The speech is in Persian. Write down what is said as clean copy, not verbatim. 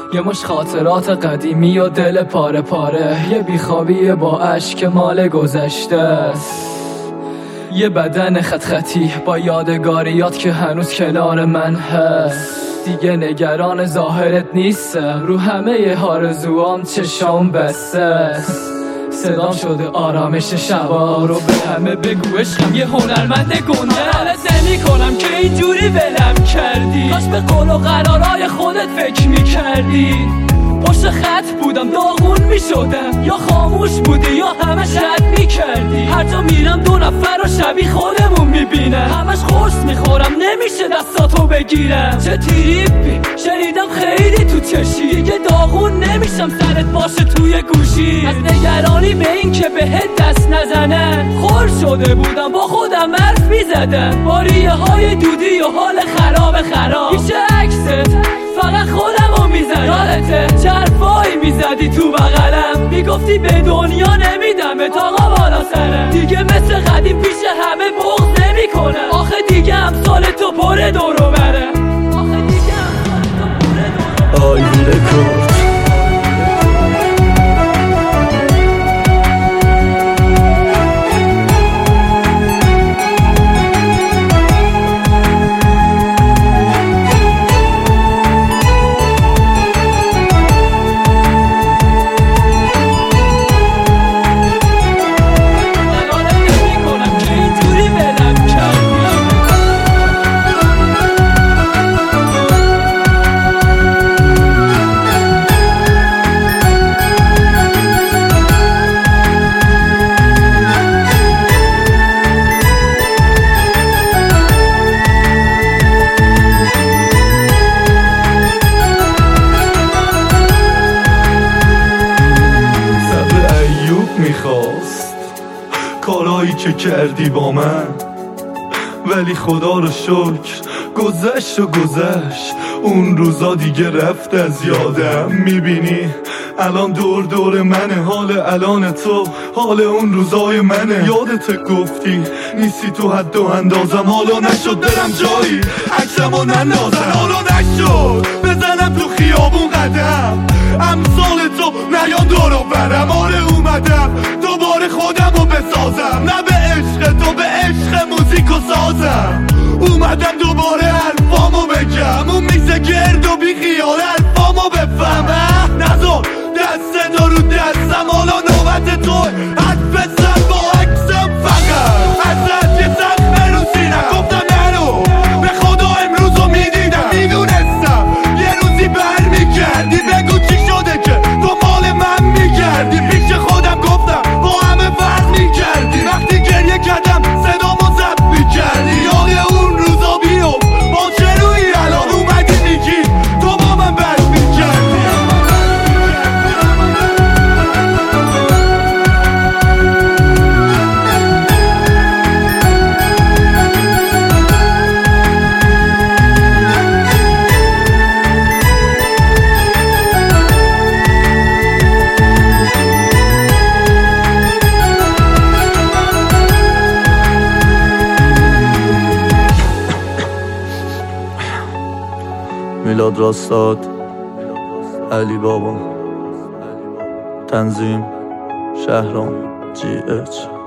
یه مش خاطرات قدیمی و دل پاره پاره، یه بیخوابی با اشک مال گذشته است، یه بدن خط خطی با یادگاریات که هنوز کنار من هست. دیگه نگران ظاهرت نیستم، رو همه آرزوام چشام بسته است. صدام شده آرامش شبا رو به همه بگو عشقم یه هنرمند گنده. حالت نمی کنم که اینجوری ولم کردی، کاش به قول و قرارای خودت فکر می کردی. پشت خط بودم داغون می شدم، یا خاموش بودی یا همش رد می کردی. هر جا میرم دو نفر رو شبیه خودمون می بینم، همش قرص می خورم نمیشه دستاتو بگیرم. چه تریپی شنیدم خیلی تو چشی، دیگه داغون نمیشم سرت باشه توی گوشی. از نگرانی به این که بهت دست نزنن خور شده بودم، با خودم حرف می زدم. با ریه های دودی و حال خراب پیش عکست فقط خودمو میزنم. یادته چه حرفایی میزدی تو بغلم، میگفتی به دنیا نمیدم آقا بالا سرم. دیگه مثل قدیم پیش همه بغض نمی کنم، آخه دیگه امثال تو پر دورو برم. آخه دیگه امثال تو پر دورو برم. میخواست کارایی که کردی با من، ولی خدا رو شکر گذشت و گذشت. اون روزا دیگه رفت از یادم. میبینی الان دور دور منه، حال الان تو حال اون روزای منه. یادت گفتی نیستی تو حد و اندازم، حالا نشد برم جایی عکسمو نندازم. حالا نشد بزنم تو خیابون قدم، امثال تو نیان دورو برم. آره اومدم دوباره خودمو بسازم، نه به عشق تو به عشق موزیک و سازم. اومدم دوباره حرفامو بگم، اون میزه گرد و بی خیال حرفامو بفهم. نذار دست تو رو دستم، حالا نوبت تو حد بزن با عکسم. فقط ازت یه زخم رو سینم، گفتم نرو به خدا امروزو میدیدم. میدونستم یه روزی بر میگردی، بگو چی شده که دنبال من میگردی. پیش خودم گفتم با همه فرق میکردی، وقتی گریه کردم صدامو ضبط میکردی. یاد اون روزا بیو با چه روی الان اومدی میگی تو با من بد میکردی. میلاد راستاد، علی بابا، تنظیم شهرام GH.